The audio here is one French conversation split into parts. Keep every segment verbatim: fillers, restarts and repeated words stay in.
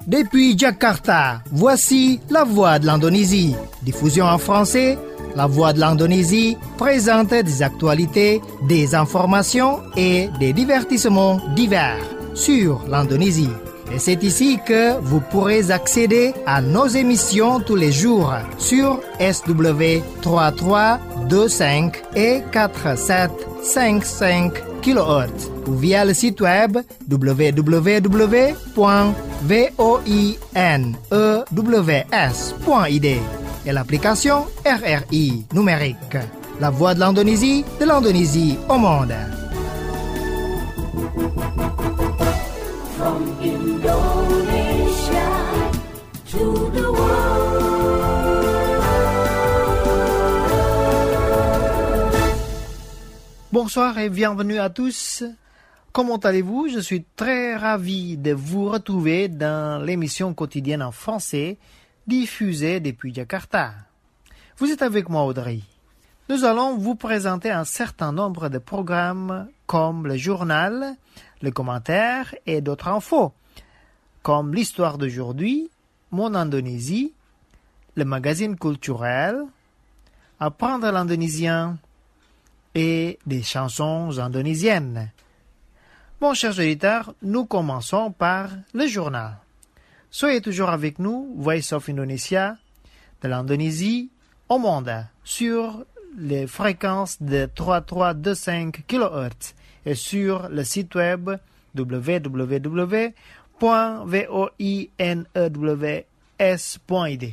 Depuis Jakarta, voici La Voix de l'Indonésie. Diffusion en français, La Voix de l'Indonésie présente des actualités, des informations et des divertissements divers sur l'Indonésie. Et c'est ici que vous pourrez accéder à nos émissions tous les jours sur S W trois trois deux cinq et quatre sept cinq cinq kilohertz ou via le site web w w w point voinws point i d et l'application R R I numérique. La Voix de l'Indonésie, de l'Indonésie au monde. From Indonesia to the world. Bonsoir et bienvenue à tous. Comment allez-vous? Je suis très ravi de vous retrouver dans l'émission quotidienne en français diffusée depuis Jakarta. Vous êtes avec moi, Audrey. Nous allons vous présenter un certain nombre de programmes comme le journal, le commentaire et d'autres infos, comme l'histoire d'aujourd'hui, Mon Indonésie, le magazine culturel, Apprendre l'indonésien et des chansons indonésiennes. Bon, chers auditeurs, nous commençons par le journal. Soyez toujours avec nous, Voice of Indonesia, de l'Indonésie au monde, sur les fréquences de trois trois deux cinq kilohertz et sur le site web w w w point voinws point i d.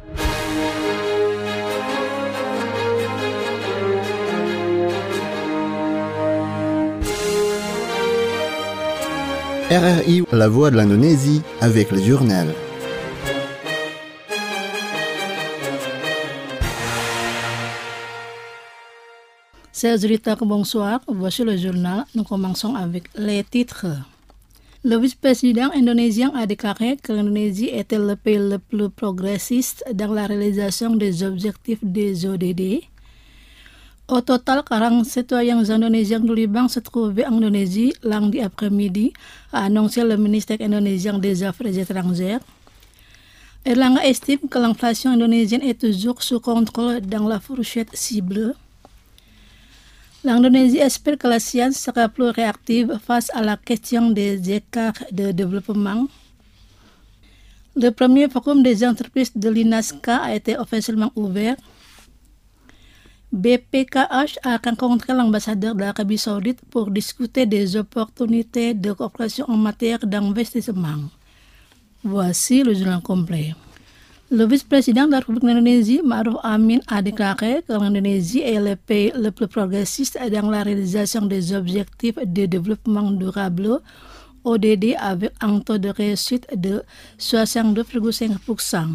R R I, La Voix de l'Indonésie, avec le journal. Chers auditeurs, bonsoir. Voici le journal. Nous commençons avec les titres. Le vice-président indonésien a déclaré que l'Indonésie était le pays le plus progressiste dans la réalisation des objectifs des O D D. Au total, quarante citoyens indonésiens du Liban se trouvaient en Indonésie lundi après-midi, a annoncé le ministère indonésien des Affaires étrangères. Erlangga estime que l'inflation indonésienne est toujours sous contrôle dans la fourchette cible. L'Indonésie espère que la science sera plus réactive face à la question des écarts de développement. Le premier forum des entreprises de l'I N A S C A a été officiellement ouvert. B P K H a rencontré l'ambassadeur d'Arabie Saoudite pour discuter des opportunités de coopération en matière d'investissement. Voici le journal complet. Le vice-président de la République d'Indonésie, Ma'ruf Amin, a déclaré que l'Indonésie est le pays le plus progressiste dans la réalisation des objectifs de développement durable O D D avec un taux de réussite de soixante-deux virgule cinq pour cent.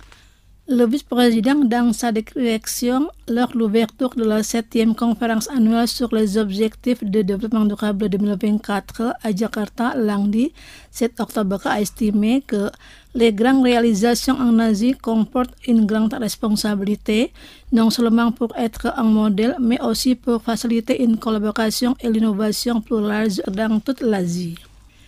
Le vice-président, dans sa déclaration lors de l'ouverture de la septième conférence annuelle sur les objectifs de développement durable deux mille vingt-quatre à Jakarta, lundi sept octobre, a estimé que les grandes réalisations en Asie comportent une grande responsabilité, non seulement pour être un modèle, mais aussi pour faciliter une collaboration et l'innovation plus large dans toute l'Asie.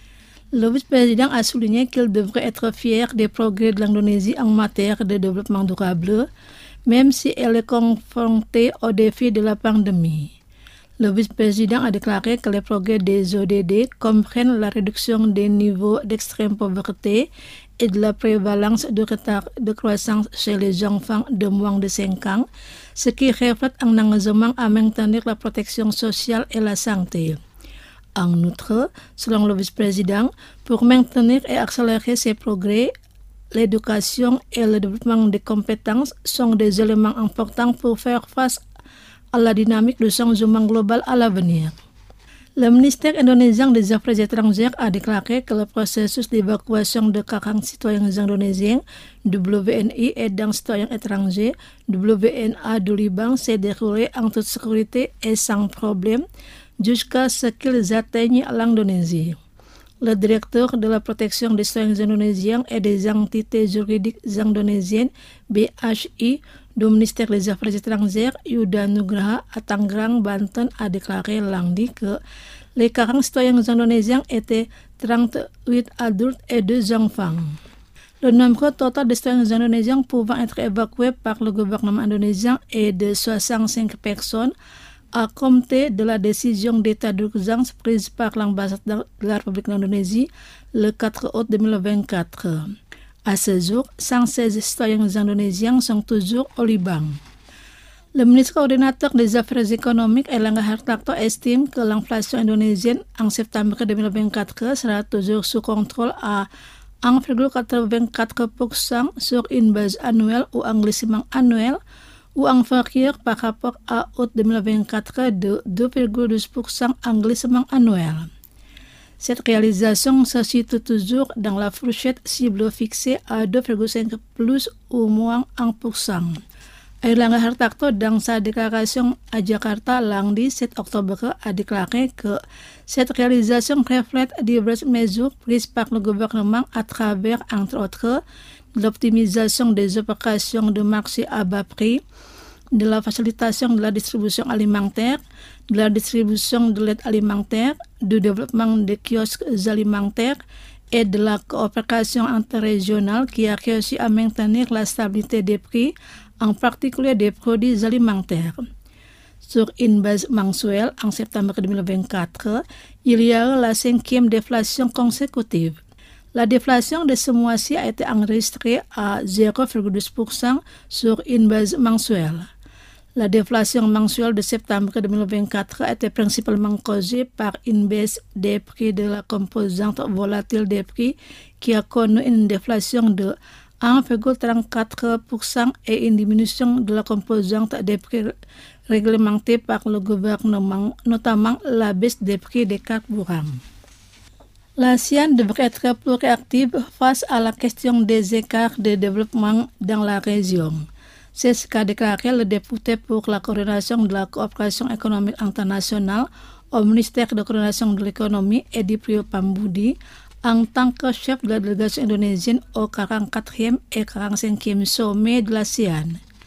Le vice-président a souligné qu'il devrait être fier des progrès de l'Indonésie en matière de développement durable, même si elle est confrontée aux défis de la pandémie. Le vice-président a déclaré que les progrès des O D D comprennent la réduction des niveaux d'extrême pauvreté et de la prévalence de retard de croissance chez les enfants de moins de cinq ans, ce qui reflète un engagement à maintenir la protection sociale et la santé. En outre, selon le vice-président, pour maintenir et accélérer ces progrès, l'éducation et le développement des compétences sont des éléments importants pour faire face à la dynamique du changement global à l'avenir. Le ministère indonésien des Affaires étrangères a déclaré que le processus d'évacuation de quarante citoyens indonésiens W N I et d'un citoyen étranger W N A du Liban s'est déroulé en toute sécurité et sans problème jusqu'à ce qu'ils atteignent l'Indonésie. Le directeur de la protection des citoyens indonésiens et des entités juridiques indonésiennes B H I du ministère des Affaires étrangères Yuda Nugraha à Tangerang, Banten a déclaré lundi que les quarante citoyens indonésiens étaient trente-huit adultes et deux enfants. Le nombre total de citoyens indonésiens pouvant être évacués par le gouvernement indonésien est de soixante-cinq personnes à compter de la décision d'état d'urgence prise par l'ambassade de la République d'Indonésie le quatre août deux mille vingt-quatre. À ce jour, cent seize citoyens indonésiens sont toujours au Liban. Le ministre coordinateur des Affaires économiques, Airlangga Hartarto, estime que l'inflation indonésienne en septembre deux mille vingt-quatre sera toujours sous contrôle à un virgule quatre-vingt-quatre pour cent sur une base annuelle ou un glissement annuel ou inférieur par rapport à août deux mille vingt-quatre de deux virgule douze pour cent en glissement annuel. Cette réalisation se situe toujours dans la fourchette cible fixée à deux virgule cinq plus ou moins un pour cent. Airlangga Hartarto, dans sa déclaration à Jakarta lundi sept octobre, a déclaré que cette réalisation reflète diverses mesures prises par le gouvernement à travers, entre autres, l'optimisation des opérations de marché à bas prix, de la facilitation de la distribution alimentaire, de la distribution de l'aide alimentaire, du développement des kiosques alimentaires et de la coopération interrégionale qui a réussi à maintenir la stabilité des prix, en particulier des produits alimentaires. Sur une base mensuelle, en septembre deux mille vingt-quatre, il y a eu la cinquième déflation consécutive. La déflation de ce mois-ci a été enregistrée à zéro virgule douze pour cent sur une base mensuelle. La déflation mensuelle de septembre deux mille vingt-quatre a été principalement causée par une baisse des prix de la composante volatile des prix qui a connu une déflation de un virgule trente-quatre pour cent et une diminution de la composante des prix réglementée par le gouvernement, notamment la baisse des prix des carburants. L'ASEAN devrait être plus réactive face à la question des écarts de développement dans la région. C'est ce qu'a déclaré le député pour la coordination de la coopération économique internationale au ministère de coordination de l'économie, Edi Priyopamoedi, en tant que chef de la délégation indonésienne au quarante-quatrième et quarante-cinquième sommet de l'ASEAN.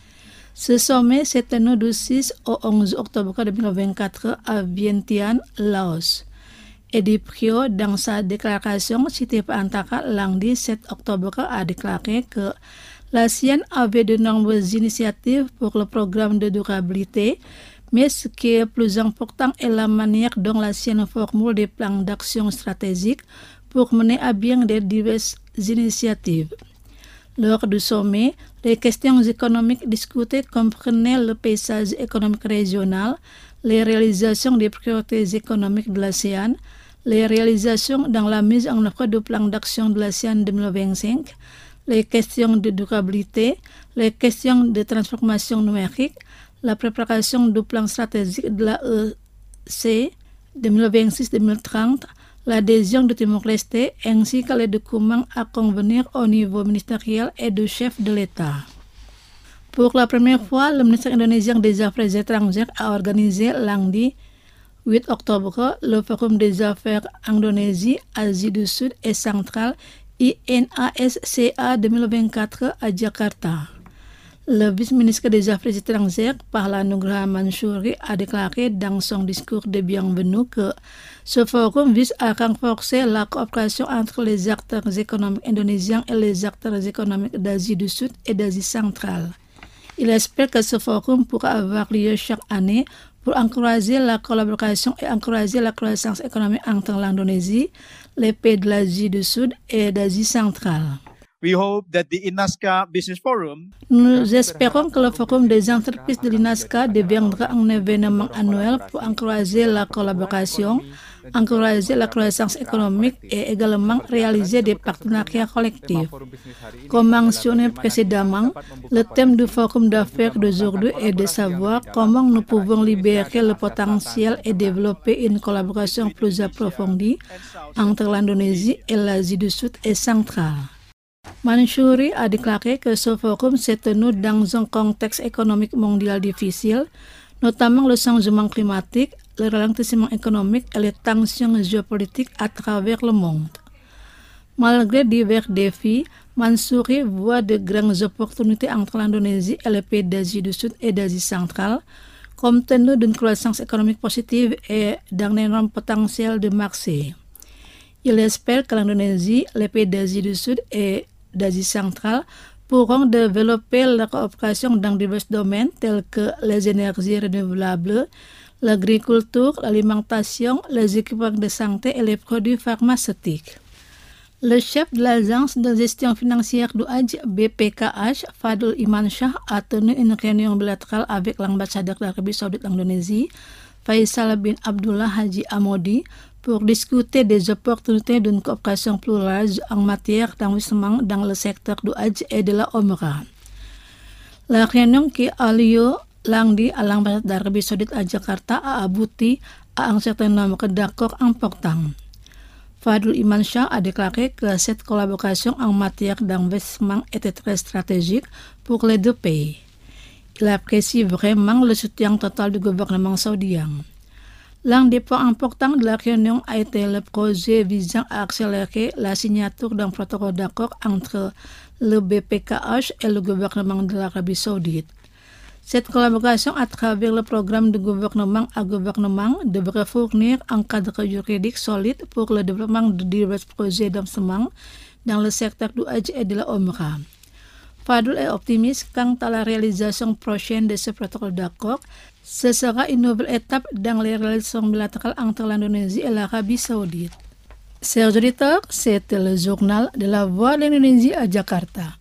Ce sommet s'est tenu du six au onze octobre deux mille vingt-quatre à Vientiane, Laos. Edi Priyo, dans sa déclaration citée par Antara lundi sept octobre, a déclaré que l'ASEAN avait de nombreuses initiatives pour le programme de durabilité, mais ce qui est plus important est la manière dont l'ASEAN formule des plans d'action stratégiques pour mener à bien des diverses initiatives. Lors du sommet, les questions économiques discutées comprenaient le paysage économique régional, les réalisations des priorités économiques de l'ASEAN, les réalisations dans la mise en œuvre du plan d'action de l'ASEAN deux mille vingt-cinq, les questions de durabilité, les questions de transformation numérique, la préparation du plan stratégique de la E C deux mille vingt-six deux mille trente, l'adhésion de Timor-Leste ainsi que les documents à convenir au niveau ministériel et du chef de l'État. Pour la première fois, le ministère indonésien des Affaires étrangères a organisé lundi huit octobre le Forum des Affaires Indonésie, Asie du Sud et Centrale I N A S C A deux mille vingt-quatre à Jakarta. Le vice-ministre des Affaires étrangères, Pahala Nugraha Mansuri, a déclaré dans son discours de bienvenue que ce forum vise à renforcer la coopération entre les acteurs économiques indonésiens et les acteurs économiques d'Asie du Sud et d'Asie centrale. Il espère que ce forum pourra avoir lieu chaque année pour encourager la collaboration et encourager la croissance économique entre l'Indonésie, les pays de l'Asie du Sud et d'Asie centrale. We hope that the INASCA Business Forum Nous espérons que le Forum des entreprises de l'INASCA deviendra un événement annuel pour encourager la collaboration, encourager la croissance économique et également réaliser des partenariats collectifs. Comme mentionné précédemment, le thème du Forum d'affaires d'aujourd'hui est de savoir comment nous pouvons libérer le potentiel et développer une collaboration plus approfondie entre l'Indonésie et l'Asie du Sud et centrale. Mansuri a déclaré que ce forum s'est tenu dans un contexte économique mondial difficile, notamment le changement climatique, le ralentissement économique et les tensions géopolitiques à travers le monde. Malgré divers défis, Mansuri voit de grandes opportunités entre l'Indonésie et les pays d'Asie du Sud et d'Asie centrale, compte tenu d'une croissance économique positive et d'un énorme potentiel de marché. Il espère que l'Indonésie, les pays d'Asie du Sud et d'Asie centrale pourront développer la coopération dans divers domaines tels que les énergies renouvelables, l'agriculture, l'alimentation, les équipements de santé et les produits pharmaceutiques. Le chef de l'agence de gestion financière du Hajj, B P K H, Fadl Iman Shah, a tenu une réunion bilatérale avec l'ambassadeur d'Arabie Saoudite en Indonésie, Faisal bin Abdullah Haji Amodi, pour discuter des opportunités d'une coopération plus large en matière d'investissement dans le secteur du Hajj et de la Omrah. La réunion qui a lieu lundi à l'ambassade d'Arabie Saoudite à Jakarta a abouti à un certain nombre d'accords importants. Fadl Iman Shah a déclaré que cette collaboration en matière d'investissement était très stratégique pour les deux pays. Il apprécie vraiment le soutien total du gouvernement saoudien. L'un des points importants de la réunion a été le projet visant à accélérer la signature d'un protocole d'accord entre le B P K H et le gouvernement de l'Arabie Saoudite. Cette collaboration à travers le programme de gouvernement à gouvernement devrait fournir un cadre juridique solide pour le développement de divers projets d'investissement dans le secteur du Hajj et de la Omrah. Fadl est optimiste quant à la réalisation prochaine de ce protocole d'accord. Ce sera une nouvelle étape dans les relations bilatérales entre l'Indonésie et l'Arabie Saoudite. Chers auditeurs, c'était le journal de la Voix de l'Indonésie à Jakarta.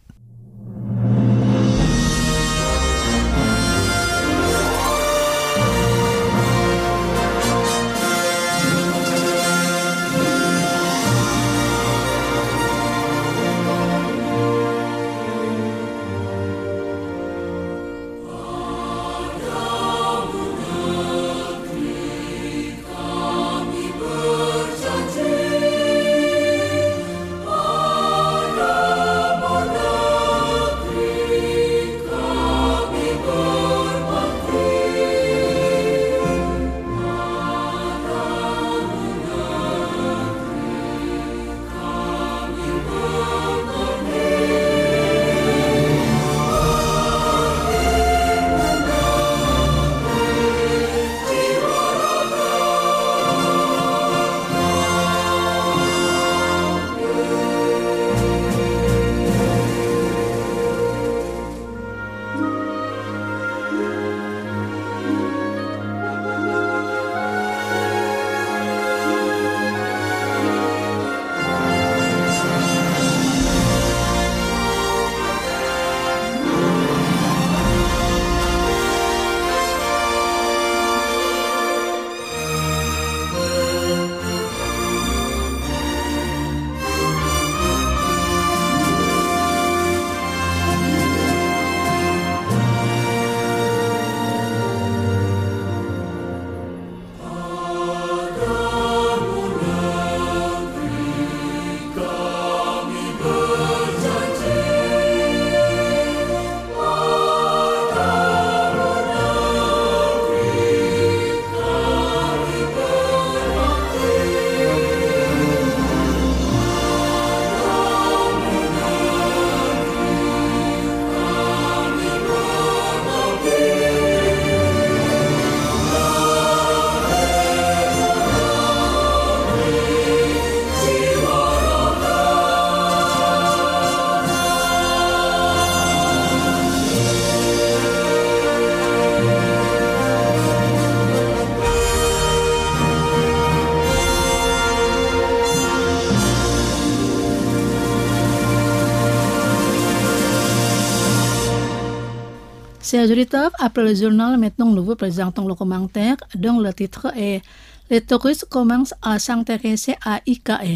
Chers auditeurs, après le journal, maintenant nous vous présentons le commentaire dont le titre est « Les touristes commencent à s'intéresser à I K N ».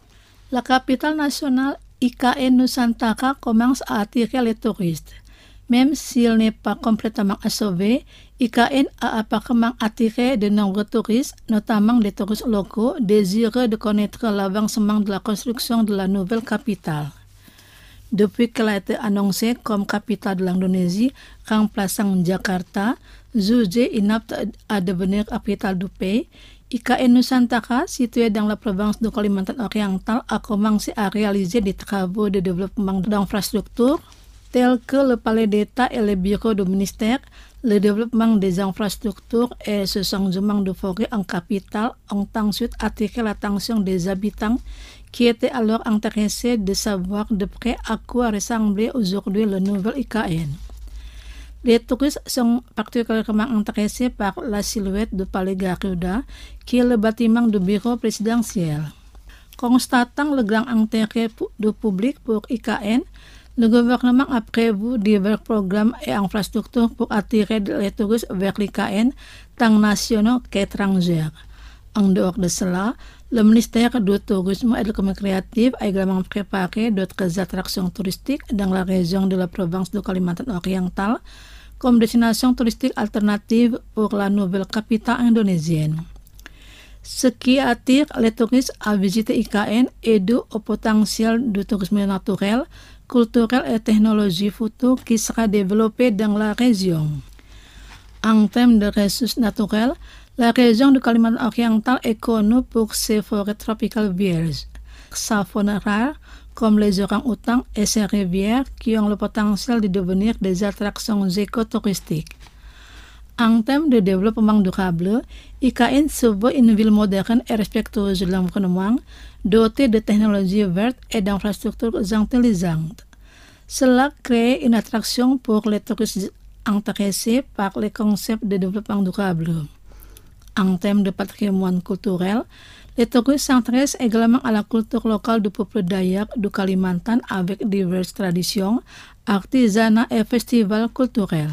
La capitale nationale I K N Nusantara commence à attirer les touristes. Même s'il n'est pas complètement achevé, I K N a apparemment attiré de nombreux touristes, notamment des touristes locaux, désireux de connaître l'avancement de la construction de la nouvelle capitale. Depuis qu'elle a été annoncée comme capitale de l'Indonésie, remplaçant Jakarta, jugée inapte à devenir capitale du pays, I K N Nusantara, située dans la province de Kalimantan Oriental, a commencé à réaliser des travaux de développement d'infrastructures tels que le palais d'État et les bureaux du ministère. Le développement des infrastructures et ce changement de forêt en capitale ont ensuite attiré l'attention des habitants qui était alors intéressé de savoir de près à quoi ressemblait aujourd'hui le nouvel I K N. Les touristes sont particulièrement intéressés par la silhouette du Palais Garuda, qui est le bâtiment du bureau présidentiel. Constatant le grand intérêt du public pour I K N, le gouvernement a prévu divers programmes et infrastructures pour attirer les touristes vers l'I K N, tant nationaux qu'étrangers. En dehors de cela, le ministère du Tourisme et de l'Économie créative a également préparé d'autres attractions touristiques dans la région de la province de Kalimantan Oriental, comme destination touristique alternative pour la nouvelle capitale indonésienne. Ce qui attire les touristes à visiter I K N est dû au potentiel du tourisme naturel, culturel et technologie future qui sera développé dans la région. En termes de ressources naturelles, la région de Kalimantan Oriental est connue pour ses forêts tropicales vierges, sa faune rare comme les orang-outans et ses rivières qui ont le potentiel de devenir des attractions écotouristiques. En termes de développement durable, I K N se veut une ville moderne et respectueuse de l'environnement, dotée de technologies vertes et d'infrastructures intelligentes. Cela crée une attraction pour les touristes intéressés par les concepts de développement durable. En termes de patrimoine culturel, les touristes s'intéressent également à la culture locale du peuple Dayak du Kalimantan avec diverses traditions, artisanat et festivals culturels.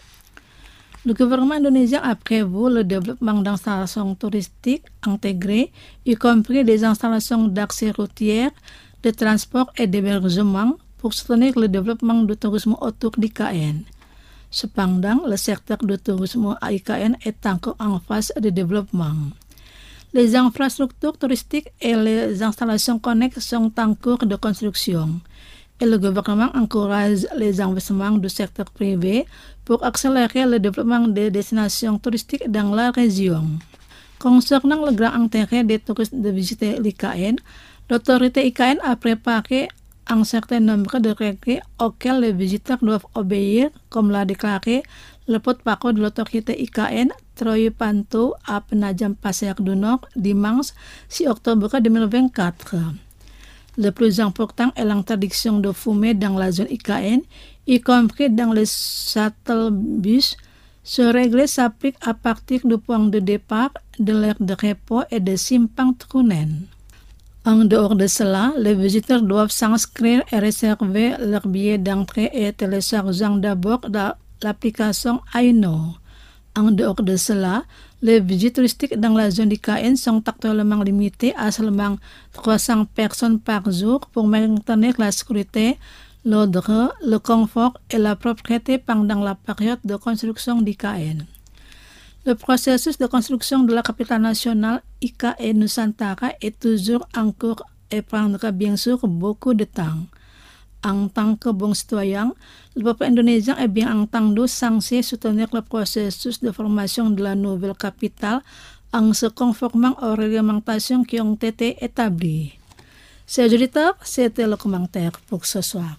Le gouvernement indonésien a prévu le développement d'installations touristiques intégrées, y compris des installations d'accès routier, de transport et d'hébergement pour soutenir le développement du tourisme autour d'I K N. Cependant, le secteur du tourisme à I K N est encore en phase de développement. Les infrastructures touristiques et les installations connexes sont en cours de construction et le gouvernement encourage les investissements du secteur privé pour accélérer le développement des destinations touristiques dans la région. Concernant le grand intérêt des touristes de visiter l'I K N, l'autorité I K N a préparé un certain nombre de règles auxquelles les visiteurs doivent obéir, comme l'a déclaré le porte-parole de l'autorité I K N, Troy Panto, à Penajam Pasir du Nord, dimanche six octobre deux mille vingt-quatre. Le plus important est l'interdiction de fumer dans la zone I K N, y compris dans les shuttle-bus. Ce règle s'applique à partir du point de départ, de l'aire de repos et de Simpang Trunen. En dehors de cela, les visiteurs doivent s'inscrire et réserver leur billet d'entrée et téléchargeant d'abord l'application Aino. En dehors de cela, les visites touristiques dans la zone I K N sont actuellement limitées à seulement trois cents personnes par jour pour maintenir la sécurité, l'ordre, le confort et la propreté pendant la période de construction d'I K N. Le processus de construction de la capitale nationale I K N Nusantara est toujours en cours et prendra bien sûr beaucoup de temps. En tant que bon citoyen, le peuple indonésien est bien entendu censé soutenir le processus de formation de la nouvelle capitale en se conformant aux réglementations qui ont été établies. Chers auditeurs, c'était le commentaire pour ce soir.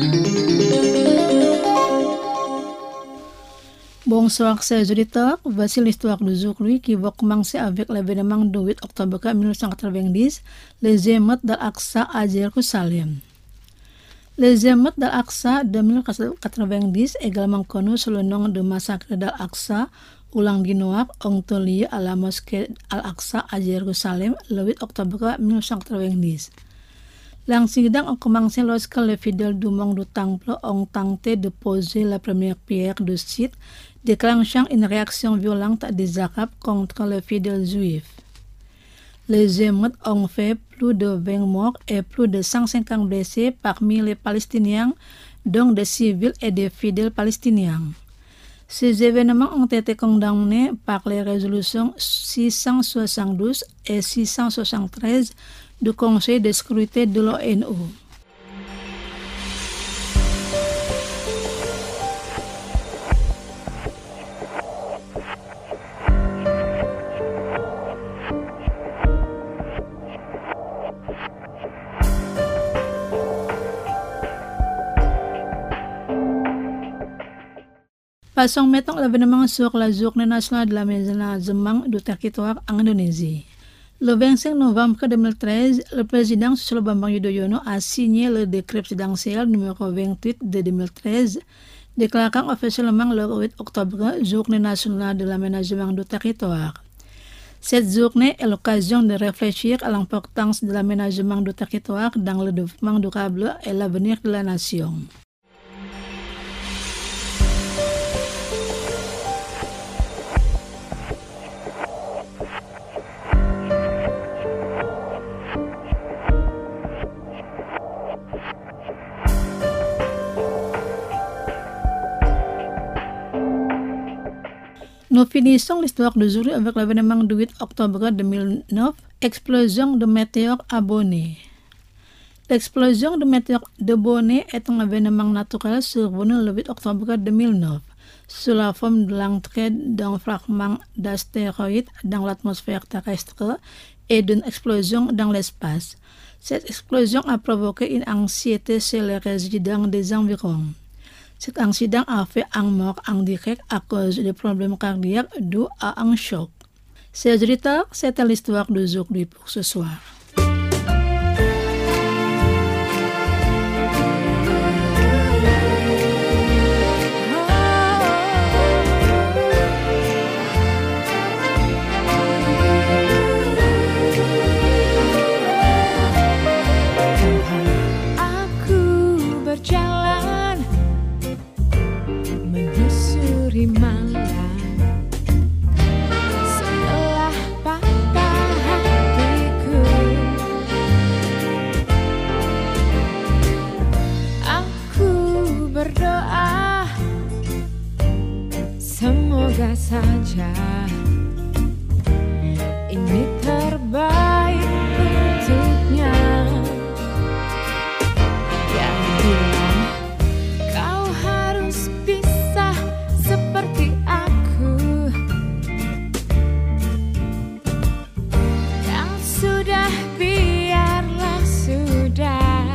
Bonsoir chers auditeurs, voici l'histoire d'aujourd'hui qui va commencer avec l'événement du huit octobre mille neuf cent quatre-vingt-dix, les émeutes d'Al-Aqsa à Jérusalem. Les émeutes d'Al-Aqsa de mille neuf cent quatre-vingt-dix, également connues sous le nom de massacre d'Al-Aqsa, ou Lundi Noir, ont eu lieu à la mosquée Al-Aqsa à Jérusalem le huit octobre mille neuf cent quatre-vingt-dix. L'incident a commencé lorsque les fidèles du monde du temple ont tenté de poser la première pierre du site, déclenchant une réaction violente des Arabes contre les fidèles juifs. Les émeutes ont fait plus de vingt morts et plus de cent cinquante blessés parmi les Palestiniens, dont des civils et des fidèles palestiniens. Ces événements ont été condamnés par les résolutions six cent soixante-douze et six cent soixante-treize du Conseil de sécurité de l'ONU. Passons maintenant l'événement sur la journée nationale de l'aménagement du territoire en Indonésie. Le vingt-cinq novembre deux mille treize, le président Susilo Bambang Yudhoyono a signé le décret présidentiel numéro vingt-huit de deux mille treize, déclarant officiellement le huit octobre Journée nationale de l'aménagement du territoire. Cette journée est l'occasion de réfléchir à l'importance de l'aménagement du territoire dans le développement durable et l'avenir de la nation. Nous finissons l'histoire d'aujourd'hui avec l'événement du huit octobre deux mille neuf, explosion de météore à Boné. L'explosion de météore de Boné est un événement naturel survenu le huit octobre deux mille neuf, sous la forme de l'entrée d'un fragment d'astéroïde dans l'atmosphère terrestre et d'une explosion dans l'espace. Cette explosion a provoqué une anxiété chez les résidents des environs. Cet incident a fait un mort en direct à cause des problèmes cardiaques dus à un choc. Chers auditeurs, c'était l'histoire d'aujourd'hui pour ce soir. Semoga saja ini terbaik untuknya. Yang bilang kau harus bisa seperti aku, yang sudah biarlah sudah.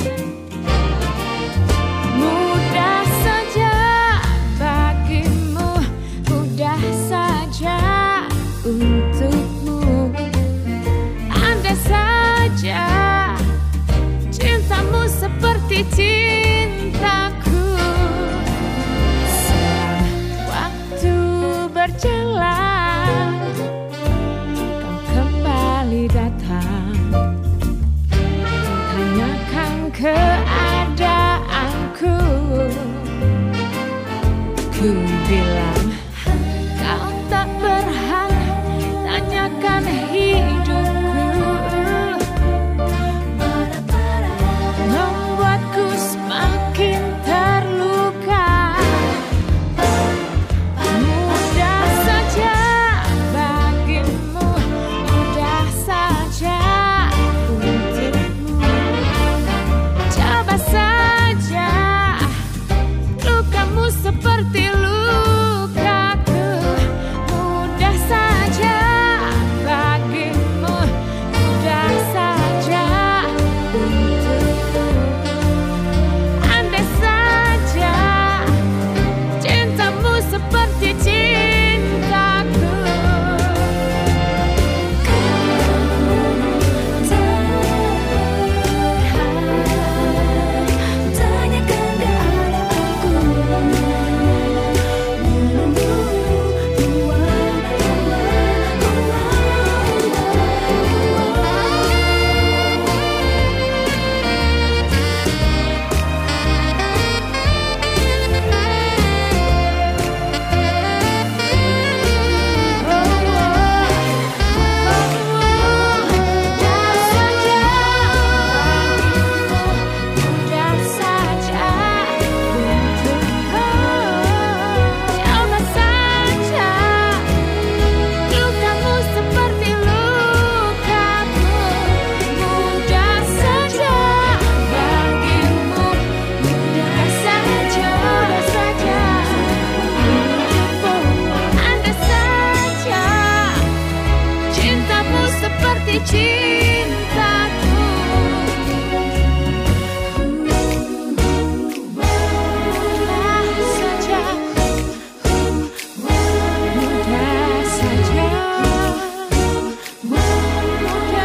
Mudah saja bagimu, mudah saja untukmu. Andai saja cintamu seperti cintaku. Selang waktu berjalan, kau kembali datang, tanyakan keadaanku. Ku bilang kau tak berhak tanyakan hidupku, membuatku semakin terluka. Mudah saja bagimu, mudah saja untukmu. Coba saja lukamu seperti lukaku. Mudah saja bagimu, mudah saja untukku. Andai saja cintamu seperti cintaku. Tanyakan cintaku.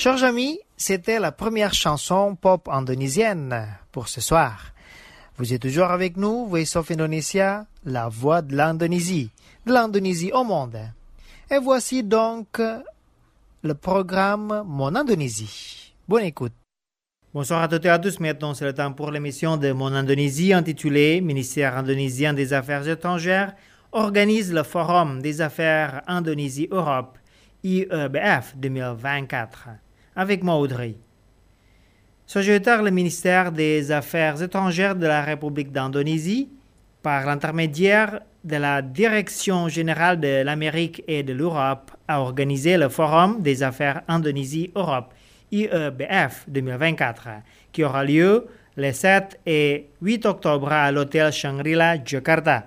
Chers amis, c'était la première chanson pop indonésienne pour ce soir. Vous êtes toujours avec nous, Voice of Indonesia, la voix de l'Indonésie, de l'Indonésie au monde. Et voici donc le programme Mon Indonésie. Bonne écoute. Bonsoir à toutes et à tous. Maintenant, c'est le temps pour l'émission de Mon Indonésie intitulée Ministère indonésien des Affaires étrangères organise le Forum des Affaires Indonésie-Europe I E B F deux mille vingt-quatre. Avec moi, Audrey. Sagittaire, le ministère des Affaires étrangères de la République d'Indonésie, par l'intermédiaire de la Direction générale de l'Amérique et de l'Europe, a organisé le Forum des Affaires Indonésie-Europe I E B F deux mille vingt-quatre, qui aura lieu les sept et huit octobre à l'hôtel Shangri-La, Jakarta.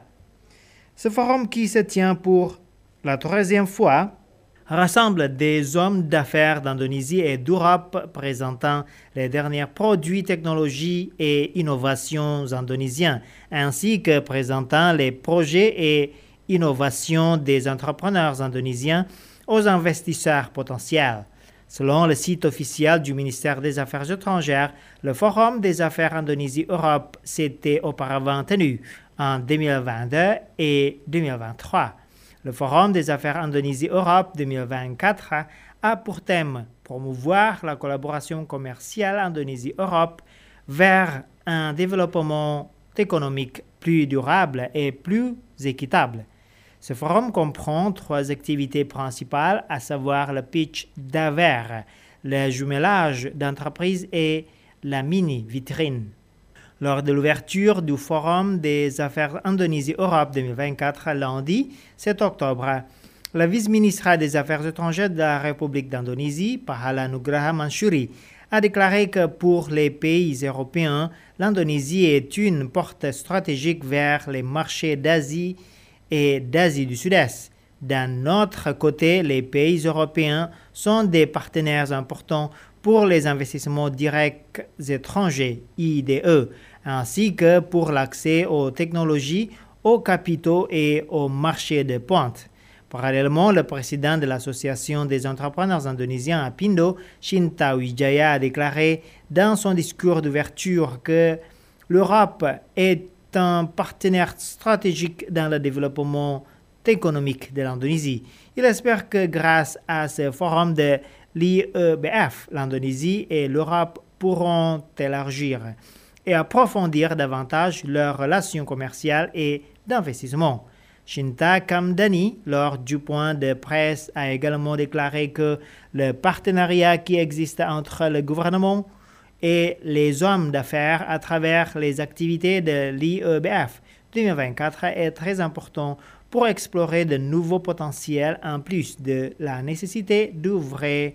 Ce forum, qui se tient pour la troisième fois, rassemble des hommes d'affaires d'Indonésie et d'Europe présentant les derniers produits, technologies et innovations indonésiens, ainsi que présentant les projets et innovations des entrepreneurs indonésiens aux investisseurs potentiels. Selon le site officiel du ministère des Affaires étrangères, le Forum des Affaires Indonésie-Europe s'était auparavant tenu en deux mille vingt-deux et deux mille vingt-trois. Le Forum des Affaires Indonésie-Europe deux mille vingt-quatre a pour thème promouvoir la collaboration commerciale Indonésie-Europe vers un développement économique plus durable et plus équitable. Ce forum comprend trois activités principales, à savoir le pitch d'affaires, le jumelage d'entreprises et la mini-vitrine. Lors de l'ouverture du Forum des Affaires Indonésie-Europe deux mille vingt-quatre, lundi sept octobre, la vice-ministre des Affaires étrangères de la République d'Indonésie, Pahala Nugraha Mansyuri, a déclaré que pour les pays européens, l'Indonésie est une porte stratégique vers les marchés d'Asie et d'Asie du Sud-Est. D'un autre côté, les pays européens sont des partenaires importants pour les investissements directs étrangers, I D E, ainsi que pour l'accès aux technologies, aux capitaux et aux marchés de pointe. Parallèlement, le président de l'Association des entrepreneurs indonésiens à Pindo, Shinta Wijaya, a déclaré dans son discours d'ouverture que l'Europe est un partenaire stratégique dans le développement économique de l'Indonésie. Il espère que grâce à ce forum de l'I E B F, l'Indonésie et l'Europe pourront élargir et approfondir davantage leurs relations commerciales et d'investissement. Shinta Kamdani, lors du point de presse, a également déclaré que le partenariat qui existe entre le gouvernement et les hommes d'affaires à travers les activités de l'I E B F deux mille vingt-quatre est très important pour explorer de nouveaux potentiels en plus de la nécessité d'ouvrir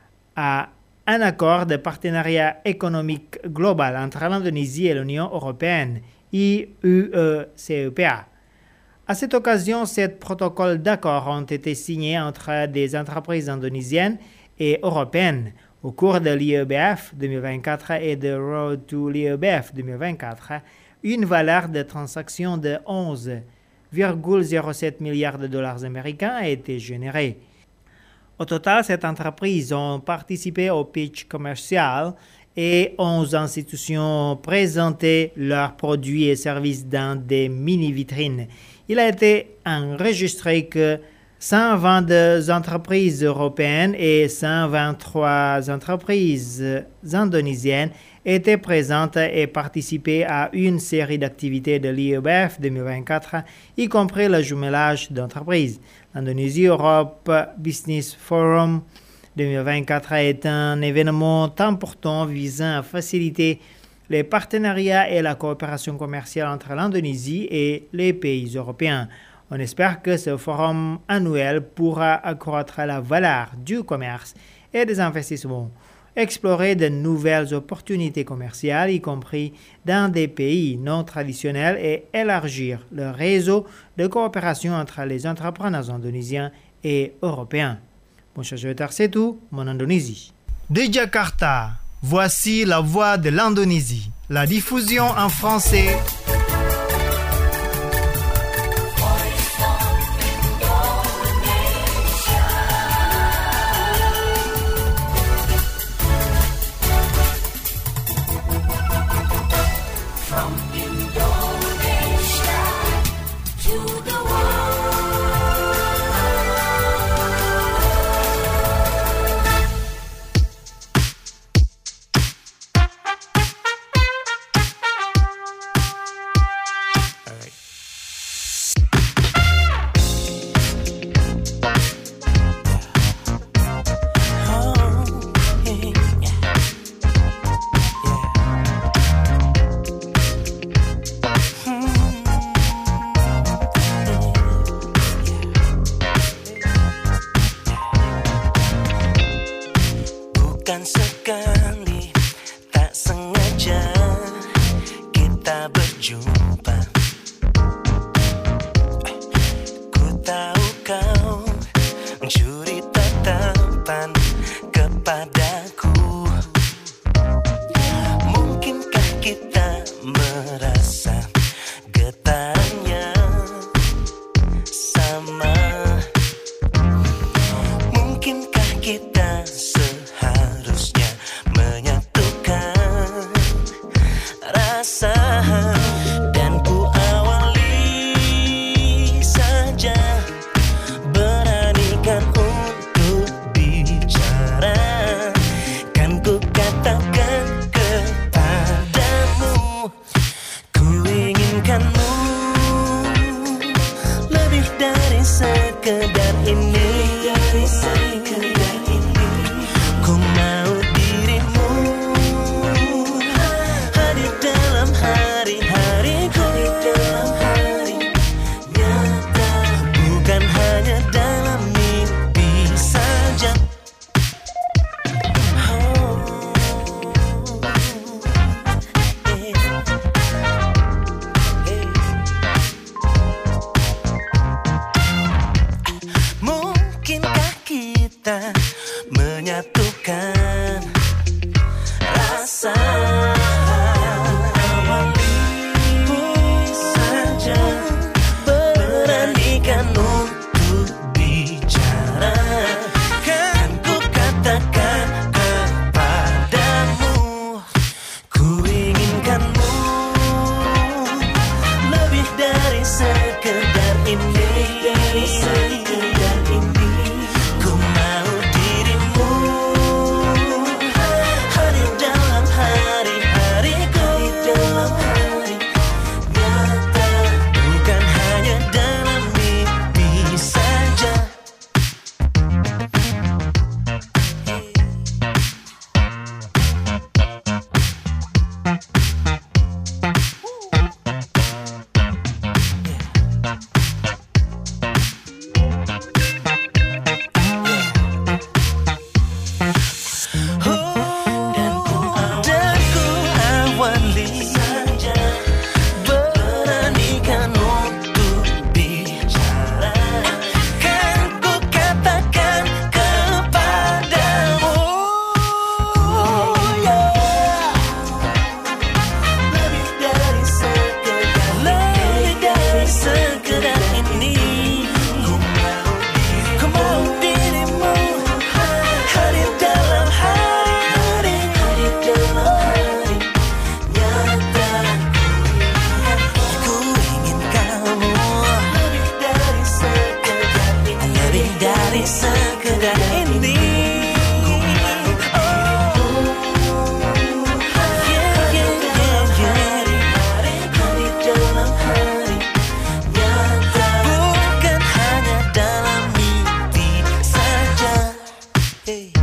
à un accord de partenariat économique global entre l'Indonésie et l'Union européenne, I U E C E P A. À cette occasion, sept protocoles d'accord ont été signés entre des entreprises indonésiennes et européennes. Au cours de l'I E B F deux mille vingt-quatre et de Road to l'I E B F deux mille vingt-quatre, une valeur de transaction de onze virgule zéro sept milliards de dollars américains a été générée. Au total, ces entreprises ont participé au pitch commercial et onze institutions ont présenté leurs produits et services dans des mini-vitrines. Il a été enregistré que cent vingt-deux entreprises européennes et cent vingt-trois entreprises indonésiennes étaient présentes et participaient à une série d'activités de l'I E B F deux mille vingt-quatre, y compris le jumelage d'entreprises. L'Indonésie Europe Business Forum deux mille vingt-quatre est un événement important visant à faciliter les partenariats et la coopération commerciale entre l'Indonésie et les pays européens. On espère que ce forum annuel pourra accroître la valeur du commerce et des investissements, explorer de nouvelles opportunités commerciales, y compris dans des pays non traditionnels, et élargir le réseau de coopération entre les entrepreneurs indonésiens et européens. Bon, chers auditeurs, c'est tout, Mon Indonésie. De Jakarta, voici la voix de l'Indonésie, la diffusion en français. saja kita berjumpa. Ku tahu kau mencuri tatapan kepadaku. Mungkinkah kita merasa getarannya sama? Mungkinkah kita seharusnya menyatukan rasa? Dan ku awali saja, beranikan untuk bicara. Kan ku katakan kepadamu, ku inginkanmu lebih dari sekedar ini. Dari sekedar ini, ku mau dirimu hadir dalam hari-hariku, dalam hari nyata, bukan hanya dalam mimpi saja. Oh, eh, eh. Mungkinkah kita menyatukan rasa? Awali saja, beranikan untuk bicara. Kan ku katakan kepadamu, ku inginkanmu lebih dari sekedar ini. Dari sekedar ini, ku mau dirimu hadir dalam hari-hariku, dalam hari nyata, bukan hanya dalam mimpi saja. Dan ku awali saja, beranikan untuk bicara. Kan ku katakan kepadamu, yeah. Lebih dari sekedar, lebih dari sekedar ini. Ku mau dirimu, ku mau dirimu hadir dalam hari-hari, hadir dalam hari nyata. Ku ingin kamu lebih dari sekedar ini, lebih dari sekedar ini. Ku mau, oh, yeah, yeah, yeah, yeah. Hadir dalam hari nyata, bukan hanya dalam mimpi saja. Hey.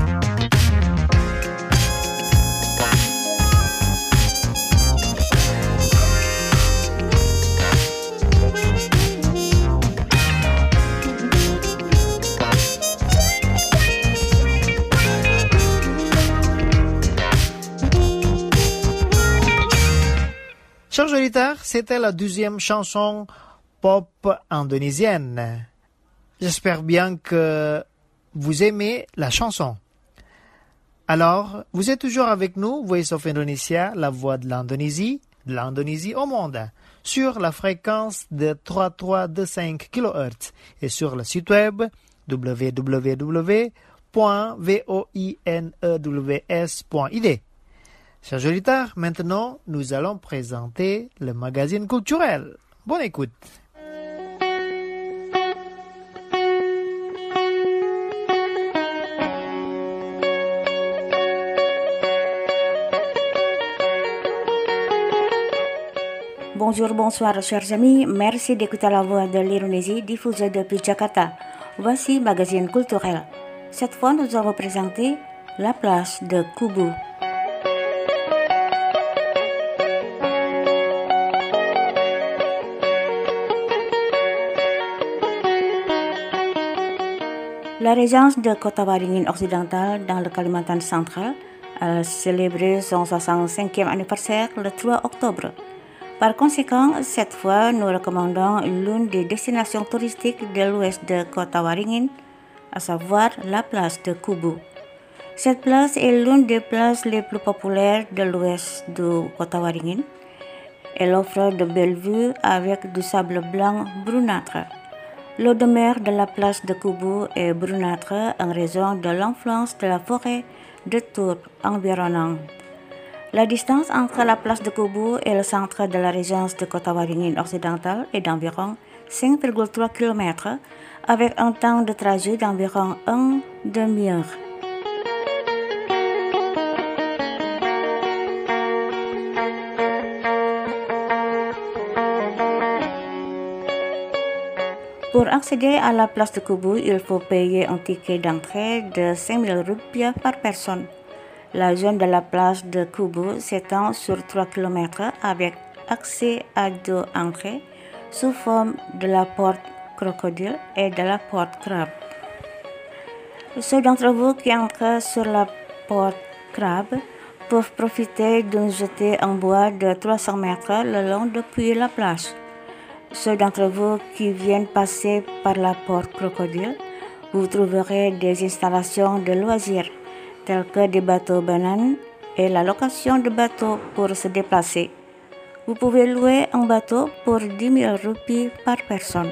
Chers auditeurs, c'était la deuxième chanson pop indonésienne. J'espère bien que vous aimez la chanson. Alors, vous êtes toujours avec nous, Voice of Indonesia, la voix de l'Indonésie, de l'Indonésie au monde, sur la fréquence de trois mille trois cent vingt-cinq kilohertz et sur le site web w w w point voinews point i d. Chers auditeurs, maintenant, nous allons présenter le magazine culturel. Bonne écoute. Bonjour, bonsoir, chers amis. Merci d'écouter la voix de l'Indonésie diffusée depuis Jakarta. Voici magazine culturel. Cette fois, nous allons présenter la place de Kubu. La régence de Kota Waringin occidental dans le Kalimantan central a célébré son soixante-cinquième anniversaire le trois octobre. Par conséquent, cette fois, nous recommandons l'une des destinations touristiques de l'ouest de Kota Waringin, à savoir la place de Kubu. Cette place est l'une des places les plus populaires de l'ouest de Kota Waringin. Elle offre de belles vues avec du sable blanc brunâtre. L'eau de mer de la place de Kubu est brunâtre en raison de l'influence de la forêt de tourbe environnante. La distance entre la place de Kubu et le centre de la régence de Kota Waringin occidentale est d'environ cinq virgule trois kilomètres avec un temps de trajet d'environ une demi-heure. Pour accéder à la place de Kubu, il faut payer un ticket d'entrée de cinq mille rupiah par personne. La zone de la place de Kubu s'étend sur trois kilomètres avec accès à deux entrées sous forme de la porte crocodile et de la porte crabe. Ceux d'entre vous qui entrent sur la porte crabe peuvent profiter d'une jetée en bois de trois cents mètres le long depuis la plage. Ceux d'entre vous qui viennent passer par la porte crocodile, vous trouverez des installations de loisirs tels que des bateaux bananes et la location de bateaux pour se déplacer. Vous pouvez louer un bateau pour dix mille rupiah par personne.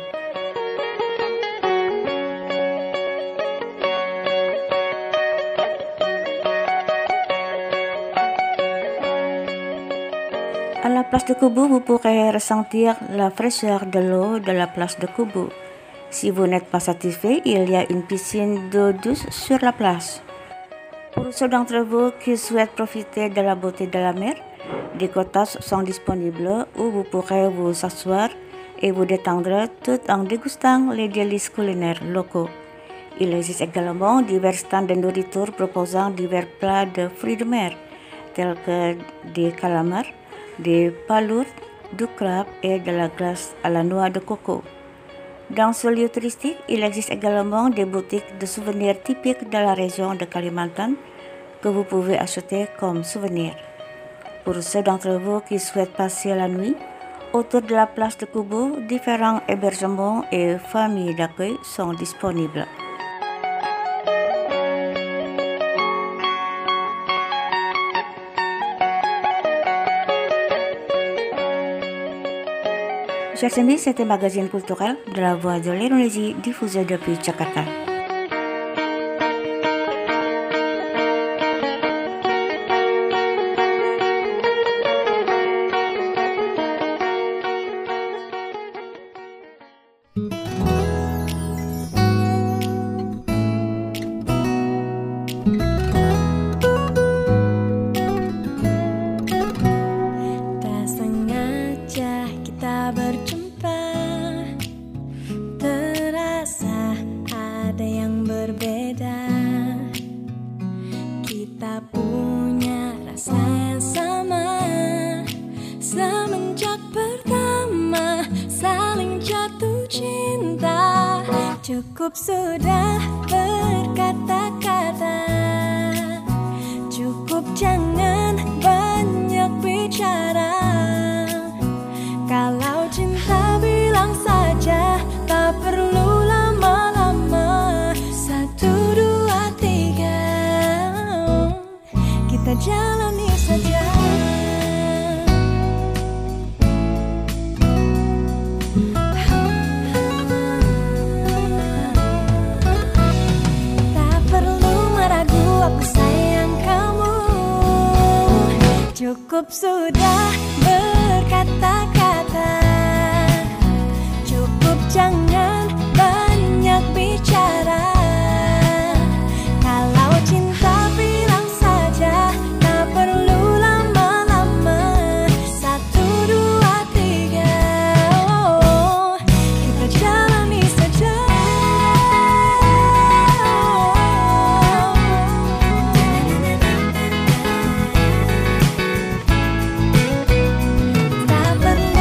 À la place de Kubu, vous pourrez ressentir la fraîcheur de l'eau de la place de Kubu. Si vous n'êtes pas satisfait, il y a une piscine d'eau douce sur la plage. Pour ceux d'entre vous qui souhaitent profiter de la beauté de la mer, des quotas sont disponibles où vous pourrez vous asseoir et vous détendre tout en dégustant les délices culinaires locaux. Il existe également divers stands de nourriture proposant divers plats de fruits de mer, tels que des calamars, des palourdes, du crabe et de la glace à la noix de coco. Dans ce lieu touristique, il existe également des boutiques de souvenirs typiques de la région de Kalimantan que vous pouvez acheter comme souvenir. Pour ceux d'entre vous qui souhaitent passer la nuit, autour de la place de Kubu, différents hébergements et familles d'accueil sont disponibles. Chers amis, c'était le magazine culturel de la Voix de l'Indonésie diffusé depuis Jakarta. Tak sengaja kita berjumpa, terasa ada yang berbeda. Kita punya rasa yang sama, semenjak pertama saling jatuh cinta. Cukup sudah berkata-kata, cukup jangan banyak bicara. Kalau cinta bilang saja, tak perlu lama-lama. Satu, dua, tiga, kita jalani saja. Tak perlu meragu, aku sayang kamu. Cukup sudah berkata-kata, cukup jangan banyak bicara. Kalau cinta bilang saja, tak perlu lama-lama. Satu, dua, tiga, oh, kita jalani saja. Tak perlu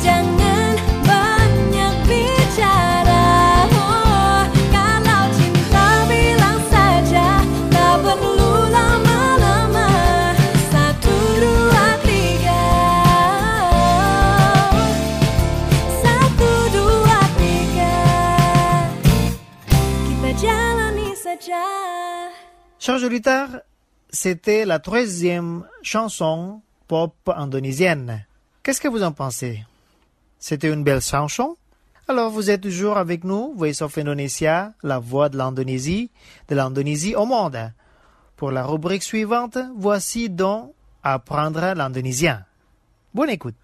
Jangan banyak bicara. Oh, kalau cinta bilang saja, tak perlu lama-lama. Satu, dua, tiga. Satu, dua, tiga. Kita jalani saja. Chers auditeurs, c'était la troisième chanson pop indonésienne. Qu'est-ce que vous en pensez? C'était une belle chanson? Alors vous êtes toujours avec nous, Voice of Indonesia, la voix de l'Indonésie, de l'Indonésie au monde. Pour la rubrique suivante, voici donc Apprendre l'indonésien. Bonne écoute.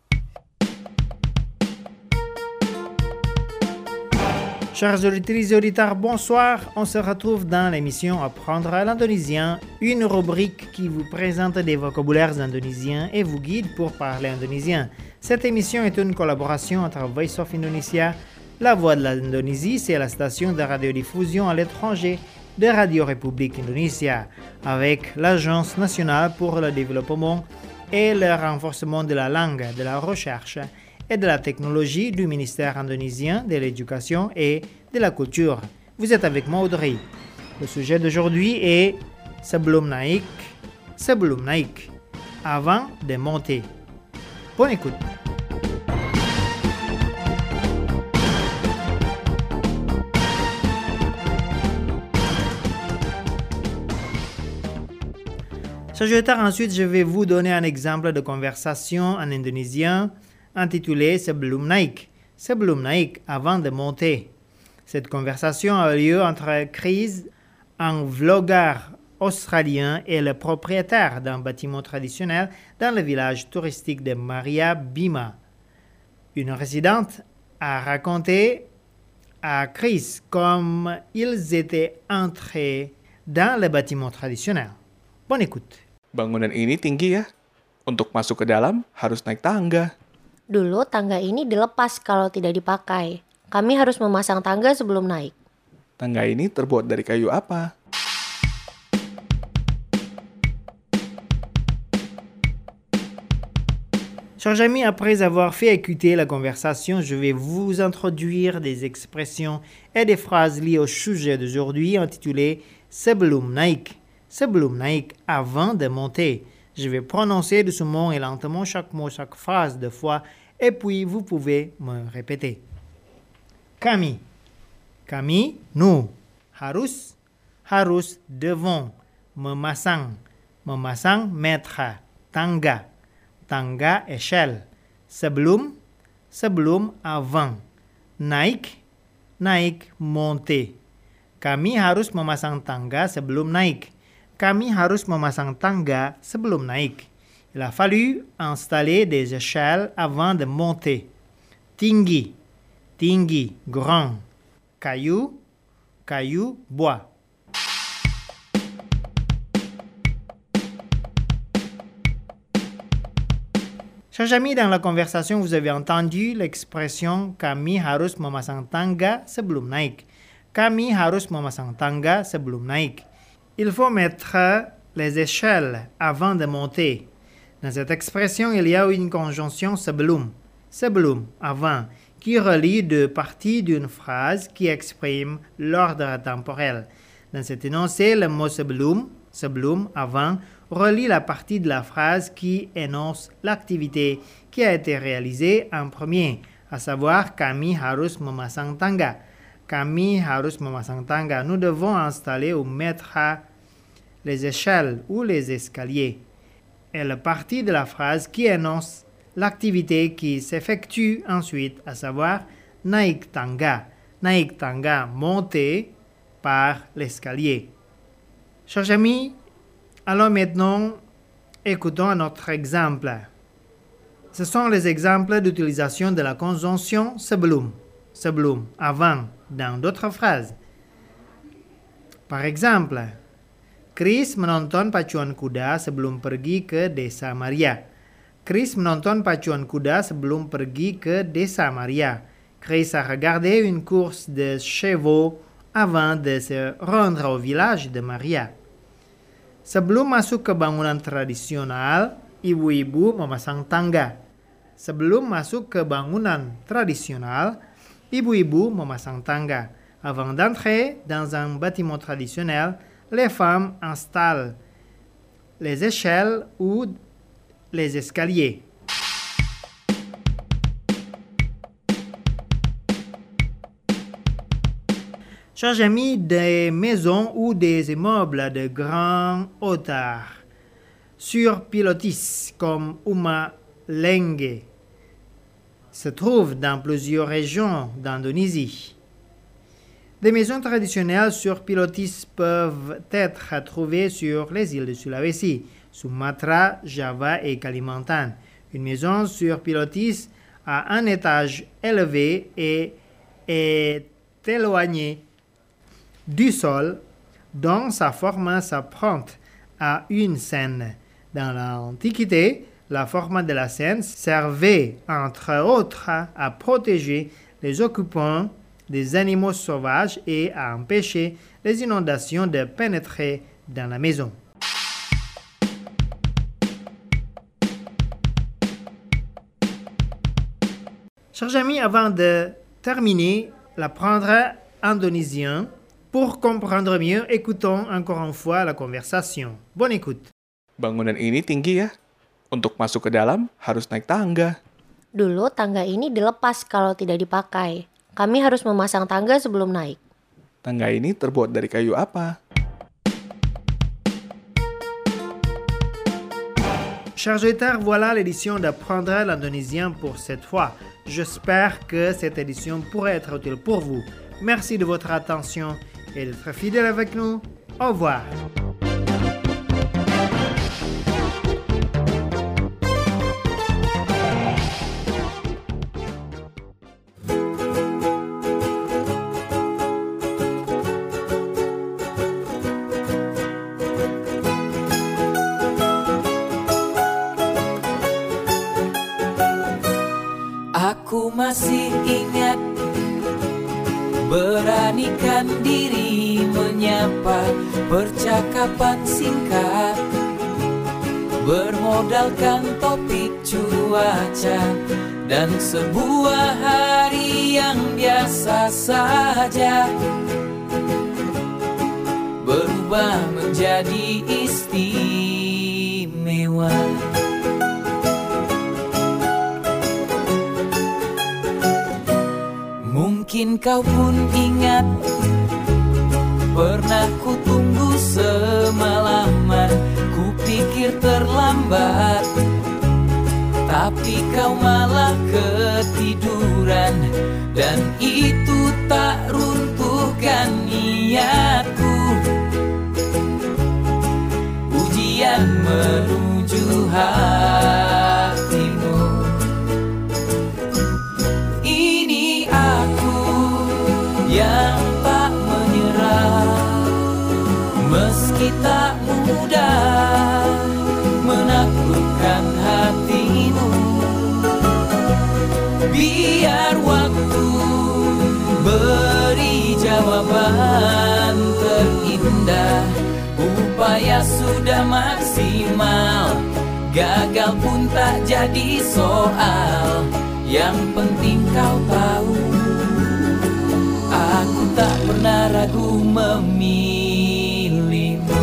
Chers auditrices et auditeurs, bonsoir. On se retrouve dans l'émission Apprendre l'indonésien, une rubrique qui vous présente des vocabulaires indonésiens et vous guide pour parler indonésien. Cette émission est une collaboration entre Voice of Indonesia, La Voix de l'Indonésie, c'est la station de radiodiffusion à l'étranger de Radio République Indonésia, avec l'Agence nationale pour le développement et le renforcement de la langue, de la recherche et de la technologie du ministère indonésien de l'Éducation et de la Culture. Vous êtes avec moi, Audrey. Le sujet d'aujourd'hui est sebelum naik, sebelum naik, avant de monter. Bonne écoute. Chers auditeurs, ensuite, je vais vous donner un exemple de conversation en indonésien intitulé Sebelum naik, sebelum naik, avant de monter. Cette conversation a lieu entre Chris, un vlogueur australien, et le propriétaire d'un bâtiment traditionnel dans le village touristique de Maria Bima. Une résidente a raconté à Chris comment ils étaient entrés dans le bâtiment traditionnel. Bonne écoute. Bangunan ini tinggi ya. Untuk masuk ke dalam harus naik tangga. Dulu tangga ini dilepas kalau tidak dipakai. Kami harus memasang tangga sebelum naik. Tangga ini terbuat dari kayu apa? Chers amis, après avoir fait écouter la conversation, je vais vous introduire des expressions et des phrases liées au sujet d'aujourd'hui intitulé Sebelum naik. Sebelum naik, avant de monter. Je vais prononcer doucement et lentement chaque mot, chaque phrase deux fois, et puis vous pouvez me répéter. Kami. Kami, nous. Harus. Harus, devant. Memasang. Memasang, mettre. Tangga. Tangga, échelle. Sebelum. Sebelum, avant. Naik. Naik, monter. Kami harus memasang tangga sebelum naik. Kami harus memasang tangga sebelum naik. Il a fallu installer des échelles avant de monter. Tinggi, tinggi, grand. Caillou, caillou, bois. Chers amis, dans la conversation, vous avez entendu l'expression kami harus memasang tangga sebelum naik. Kami harus memasang tangga sebelum naik. Il faut mettre les échelles avant de monter. Dans cette expression, il y a une conjonction sebelum, sebelum, avant, qui relie deux parties d'une phrase qui exprime l'ordre temporel. Dans cet énoncé, le mot sebelum, sebelum, avant, relie la partie de la phrase qui énonce l'activité qui a été réalisée en premier, à savoir kami harus memasang tangga. Kami harus memasang tangga. Nous devons installer ou mettre les échelles ou les escaliers. Et la partie de la phrase qui énonce l'activité qui s'effectue ensuite, à savoir naik tangga. Naik tangga, monter par l'escalier. Chers amis, alors maintenant, écoutons notre exemple. Ce sont les exemples d'utilisation de la conjonction sebelum, sebelum, avant, dans d'autres phrases. Par exemple, Chris menonton pacuan kuda sebelum pergi ke Desa Maria. Chris menonton pacuan kuda sebelum pergi ke Desa Maria. Chris a regardé une course de chevaux avant de se rendre au village de Maria. Sebelum masuk ke bangunan tradisional, ibu-ibu memasang tangga. Sebelum masuk ke bangunan tradisional, ibu-ibu memasang tangga. Avant d'entrer dans un bâtiment traditionnel, les femmes installent les échelles ou les escaliers. Chers amis, des maisons ou des immeubles de grande hauteur sur pilotis comme Uma Lenge se trouvent dans plusieurs régions d'Indonésie. Des maisons traditionnelles sur pilotis peuvent être trouvées sur les îles de Sulawesi, Sumatra, Java et Kalimantan. Une maison sur pilotis a un étage élevé et est éloignée du sol, dont sa forme s'apparente à une scène. Dans l'Antiquité, la forme de la scène servait entre autres à protéger les occupants des animaux sauvages et à empêcher les inondations de pénétrer dans la maison. Chers amis, avant de terminer l'apprendre indonésien, pour comprendre mieux, écoutons encore une fois la conversation. Bonne écoute. Bangunan ini tinggi ya. Untuk masuk ke dalam harus naik tangga. Dulu tangga ini dilepas kalau tidak dipakai. Kami harus memasang tangga sebelum naik. Tangga ini terbuat dari kayu apa? Chers auditeurs, voilà l'édition d'apprendre l'indonésien pour cette fois. J'espère que cette édition pourrait être utile pour vous. Merci de votre attention et d'être fidèle avec nous. Au revoir. Aku masih ingat, beranikan diri menyapa, percakapan singkat, bermodalkan topik cuaca, dan sebuah hari yang biasa saja berubah menjadi istimewa. Mungkin kau pun ingat, pernah ku tunggu semalaman, ku pikir terlambat, tapi kau malah ketiduran, dan itu tak runtuhkan niatku. Ujian menuju hatimu. Yang tak menyerah, meski tak mudah menaklukkan hatimu. Biar waktu beri jawaban terindah. Upaya sudah maksimal, gagal pun tak jadi soal. Yang penting kau tahu, aku tak pernah ragu memilihmu.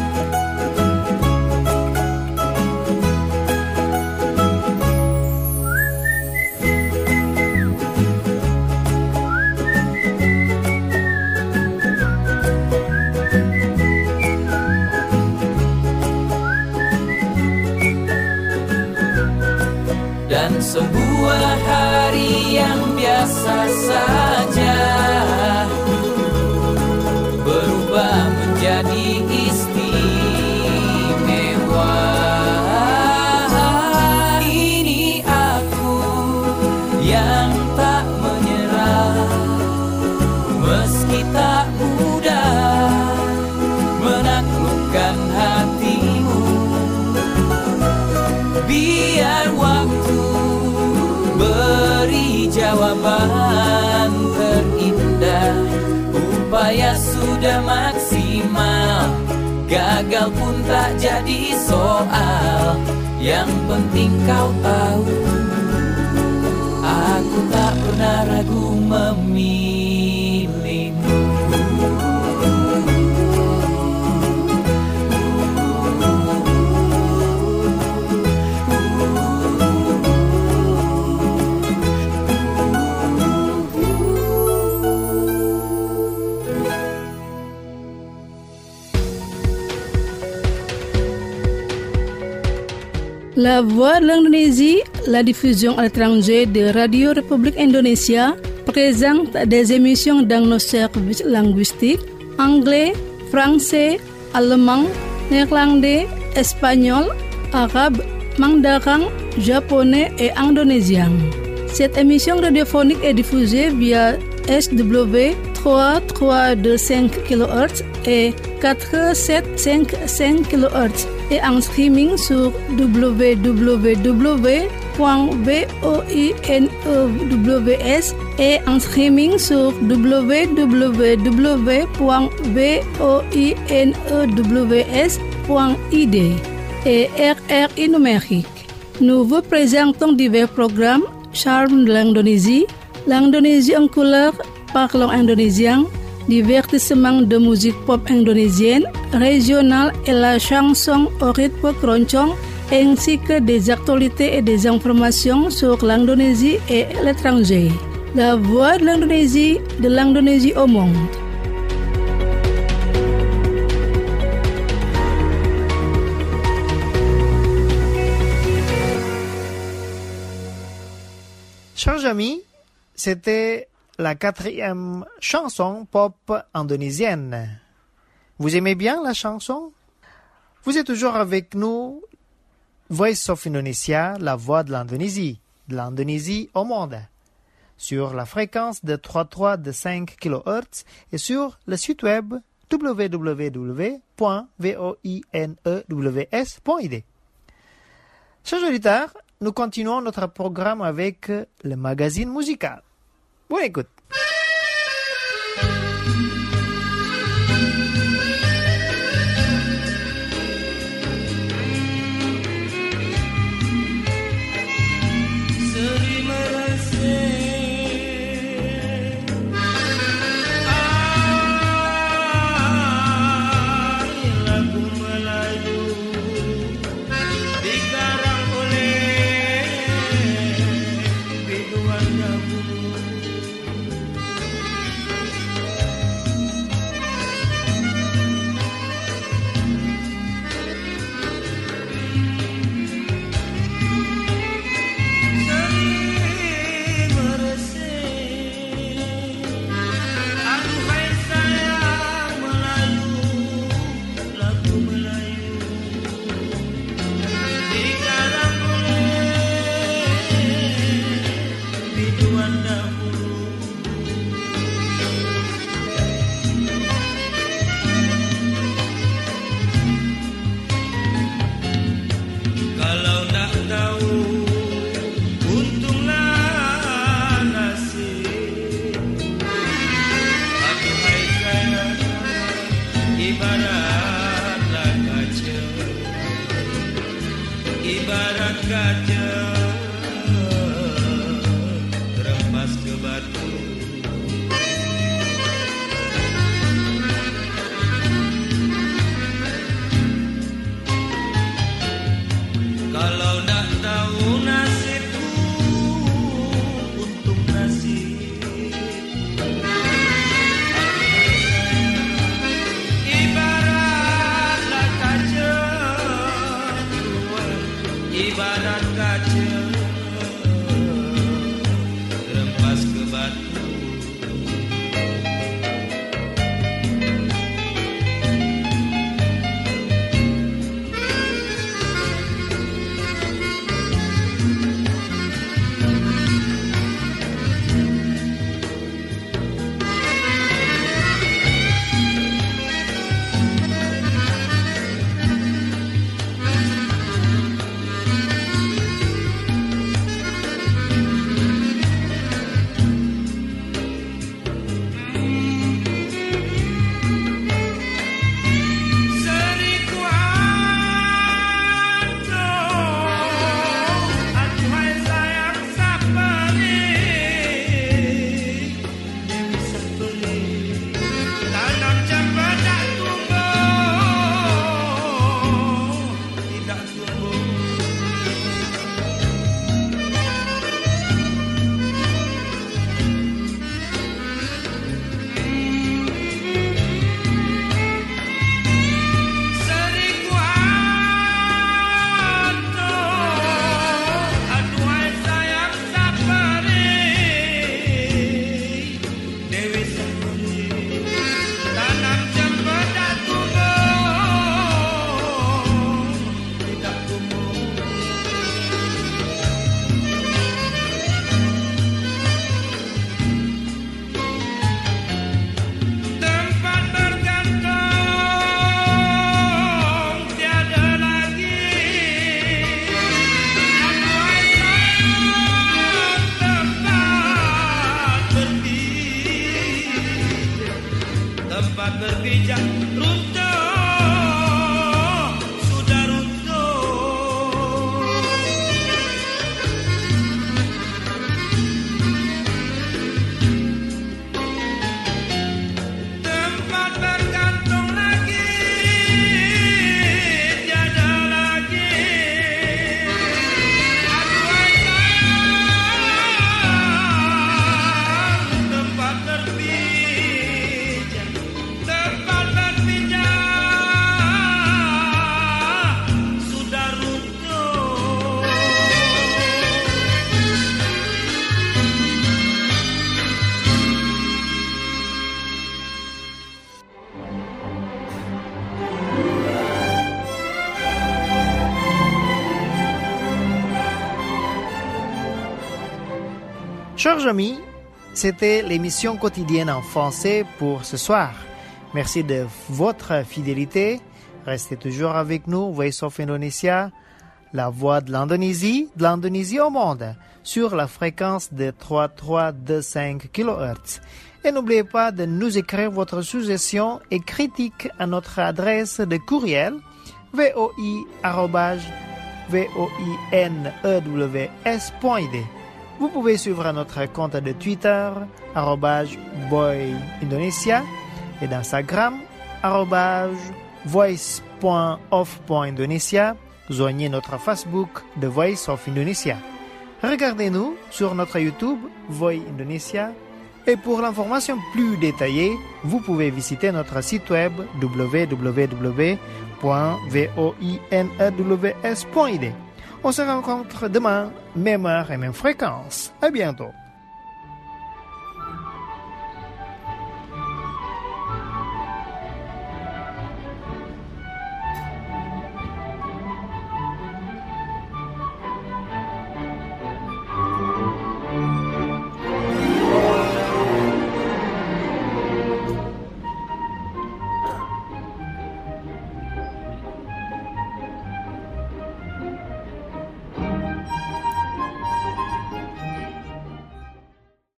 Dan sebuah hari yang biasa saja berubah menjadi istimewa. Ini aku yang tak menyerah, meski tak mudah menaklukkan hatimu. Biar waktu beri jawaban terindah. Upaya sudah maksimal, gagal pun tak jadi soal. Yang penting kau tahu, tak pernah ragu memilihmu. La Voix de l'Indonésie, la diffusion à l'étranger de Radio République Indonésia, présente des émissions dans nos services linguistiques anglais, français, allemand, néerlandais, espagnol, arabe, mandarin, japonais et indonésien. Cette émission radiophonique est diffusée via S W trois trois deux cinq kilohertz et quatre sept cinq cinq kilohertz et en streaming sur w w w point voinews et en streaming sur w w w point voinews point I D et R R I numérique. Nous vous présentons divers programmes, Charme de l'Indonésie, l'Indonésie en couleur, parlons indonésien, divertissement de musique pop indonésienne, régionale et la chanson au rythme keroncong, ainsi que des actualités et des informations sur l'Indonésie et l'étranger. La voix de l'Indonésie, de l'Indonésie au monde. Chers amis, c'était la quatrième chanson pop indonésienne. Vous aimez bien la chanson? Vous êtes toujours avec nous, Voice of Indonesia, la voix de l'Indonésie, de l'Indonésie au monde, sur la fréquence de trois trois deux cinq kilohertz et sur le site web w w w point voinews point I D. Chers auditeurs, nous continuons notre programme avec le magazine musical. Bonne écoute. Ibarat kaca terempas ke batu. Chers amis, c'était l'émission quotidienne en français pour ce soir. Merci de votre fidélité. Restez toujours avec nous, Voice of Indonesia, la voix de l'Indonésie, de l'Indonésie au monde, sur la fréquence de trois virgule trois deux cinq kilohertz. Et n'oubliez pas de nous écrire votre suggestion et critique à notre adresse de courriel voi arobase voinews point i d. Vous pouvez suivre notre compte de Twitter arobase voindonesia et d'Instagram arobase voice point of point indonesia. Joignez notre Facebook The Voice of Indonesia. Regardez-nous sur notre YouTube Voi Indonesia. Et pour l'information plus détaillée, vous pouvez visiter notre site web w w w point voinews point i d. On se rencontre demain, même heure et même fréquence. À bientôt.